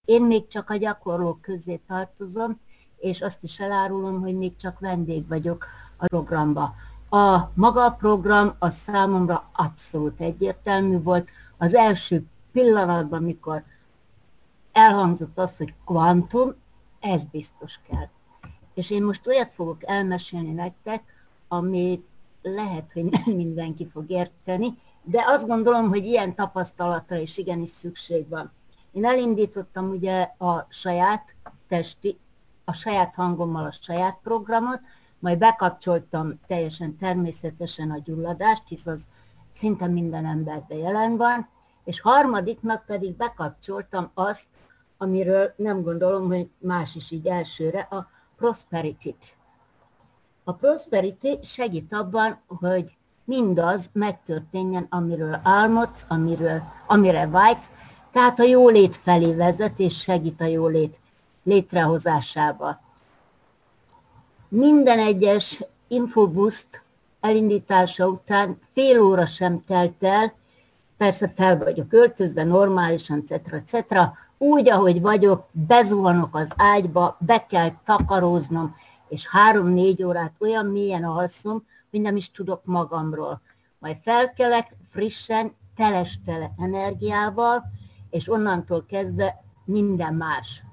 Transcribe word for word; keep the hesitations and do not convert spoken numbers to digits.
Én még csak a gyakorlók közé tartozom, és azt is elárulom, hogy még csak vendég vagyok a programba. A maga a program az számomra abszolút egyértelmű volt. Az első pillanatban, mikor elhangzott az, hogy kvantum, ez biztos kell. És én most olyat fogok elmesélni nektek, amit lehet, hogy nem mindenki fog érteni, de azt gondolom, hogy ilyen tapasztalatra is igenis szükség van. Én elindítottam ugye a saját testi, a saját hangommal a saját programot, majd bekapcsoltam teljesen természetesen a gyulladást, hisz az szinte minden emberben jelen van, és harmadiknak pedig bekapcsoltam azt, amiről nem gondolom, hogy más is így elsőre, a prosperity-t. A prosperity segít abban, hogy mindaz megtörténjen, amiről álmodsz, amiről, amire vágysz, tehát a jólét felé vezet, és segít a jólét létrehozásába. Minden egyes Infoboost elindítása után fél óra sem telt el, persze fel vagyok öltözve, normálisan, cetera, cetera, úgy, ahogy vagyok, bezuhanok az ágyba, be kell takaróznom, és három-négy órát olyan mélyen alszom, hogy nem is tudok magamról. Majd felkelek frissen, teles-tele energiával, és onnantól kezdve minden más.